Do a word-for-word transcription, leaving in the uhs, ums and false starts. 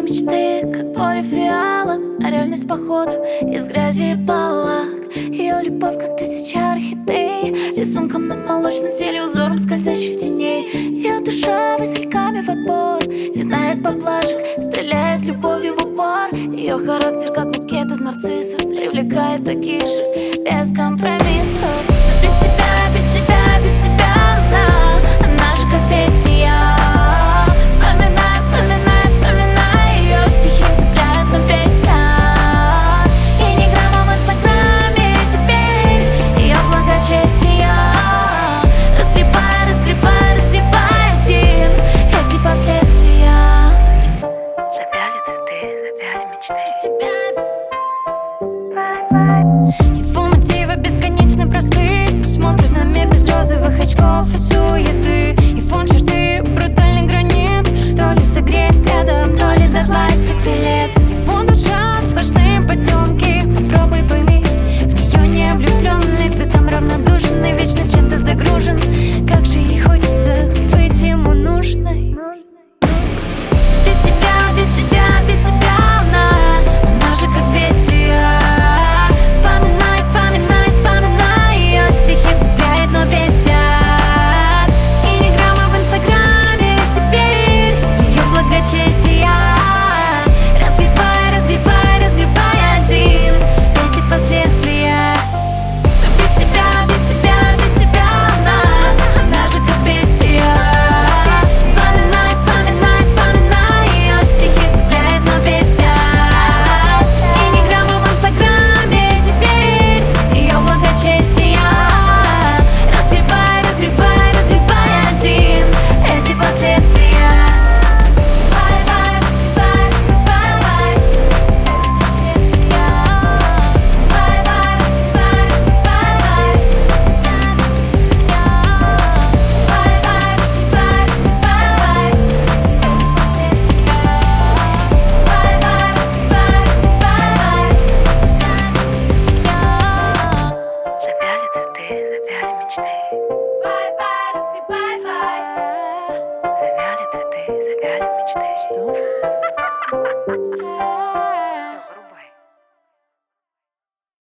мечты, как поле фиалок, а реальность походу из грязи и палок. Ее любовь, как тысяча орхидей, рисунком на молочном теле, узором скользящих теней. Ее душа васильками в отбор, не знает поблажек, стреляет любовью в упор. Ее характер, как букет из нарциссов, привлекает таких же без компромиссов.